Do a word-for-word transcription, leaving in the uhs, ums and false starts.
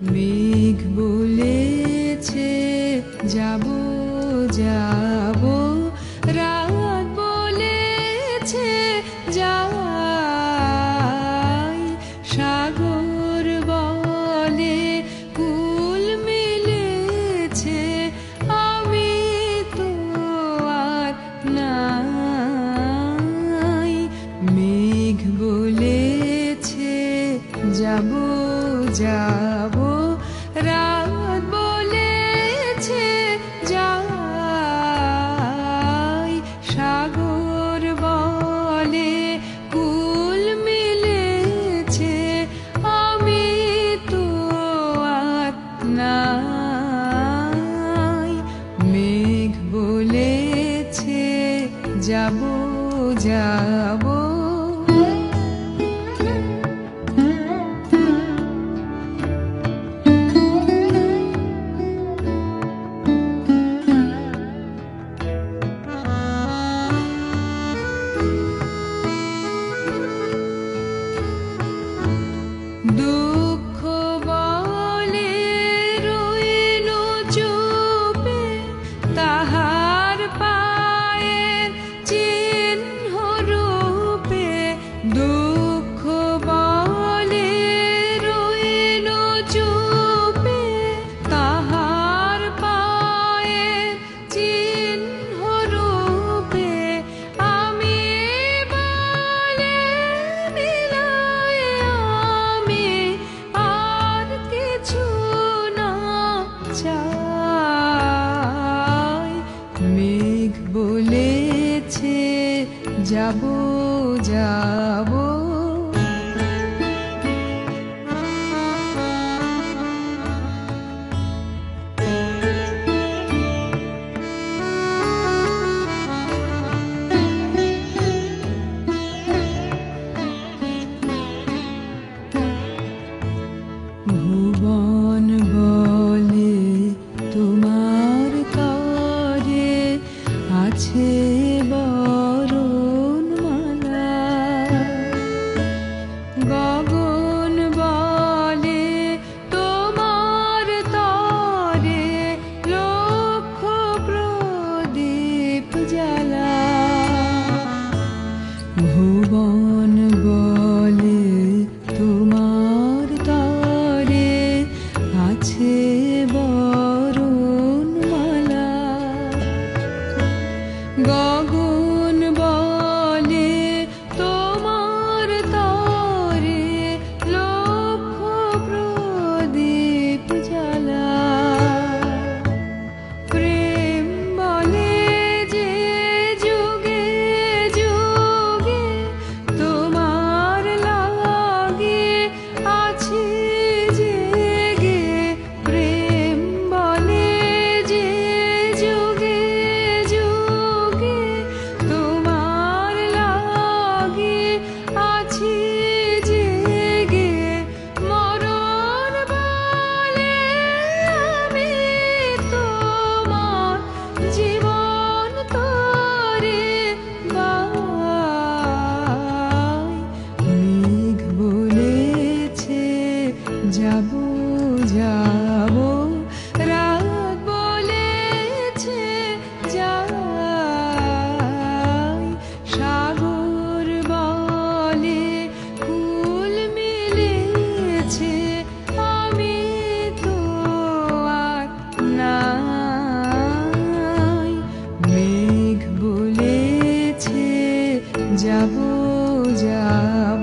মেঘ বলেছে যাব যাব, রাত বলেছে যাই, সাগর বলে কুল মিলেছে, আমি তো আর নাই। মেঘ বলেছে যাব যাব, রাত বলেছে যাই, সাগর বলে কুল মিলেছে, আমি তো আর নাই। মেঘ বলেছে যাব যাব। দুঃখ বলে রইল চুপে, তাহার পায়ের চিহ্ন রূপে। দুঃখ বলে রইল চুপে, তাহার পায়ের চিহ্ন রূপে। আমি বলে মিলাই আমি আর কিছু না চাই। মেঘ বলেছে যাব যাব। ভুবন বলে তোমার তরে আছে বরণমালা, গগন বলে তোমার তরে লক্ষ প্রদীপ জ্বালা। ভুবন বলে তোমার তরে আছে বরণমালা, গগন বলে তোমার তরে লক্ষ প্রদীপ জ্বালা। প্রেম বলে যে যুগে যুগে তোমার লাগে আছি জেগে। প্রেম বলে যে যুগে যুগে তোমার লাগে আছি জেগে। মরণ বলে আমি তোমার জীবন তরে গাই। মেঘ বলেছে যাব যাব, রাত বলেছে যাই, সাগর বলে কুল মিলেছে, আমি তো আর নাই। মেঘ বলেছে যাব যাব।